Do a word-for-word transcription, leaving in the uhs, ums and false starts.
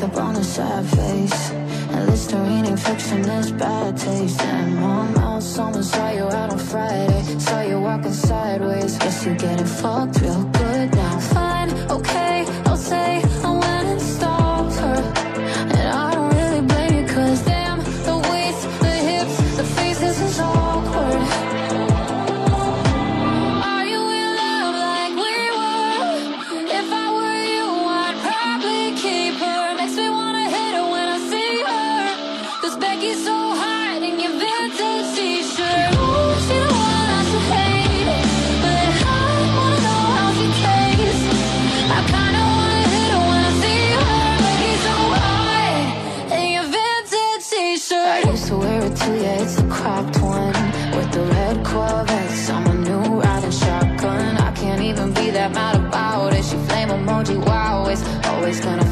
makeup on a sad face, and Listerine ain't fixing this bad taste. And mom out, someone saw you out on Friday, saw you walking sideways. Guess you're getting fucked real good now. Fine, okay, I'll say I went and stalked her, and I don't really blame you, cause damn, the waist, the hips, the face, this is awkward. Are you in love like we were? If I were you, I'd probably keep her. Makes me wanna hit her when I see her, cause Becky's so hot in your vintage t-shirt. Ooh, she the one I should hate, but I wanna know how she tastes. I kinda wanna hit her when I see her, Becky's so hot in your vintage t-shirt. I used to wear it too, yeah, it's the cropped one with the red Corvettes. I'm a new riding shotgun. I can't even be that mad about it. She flame emoji, wow, it's always gonna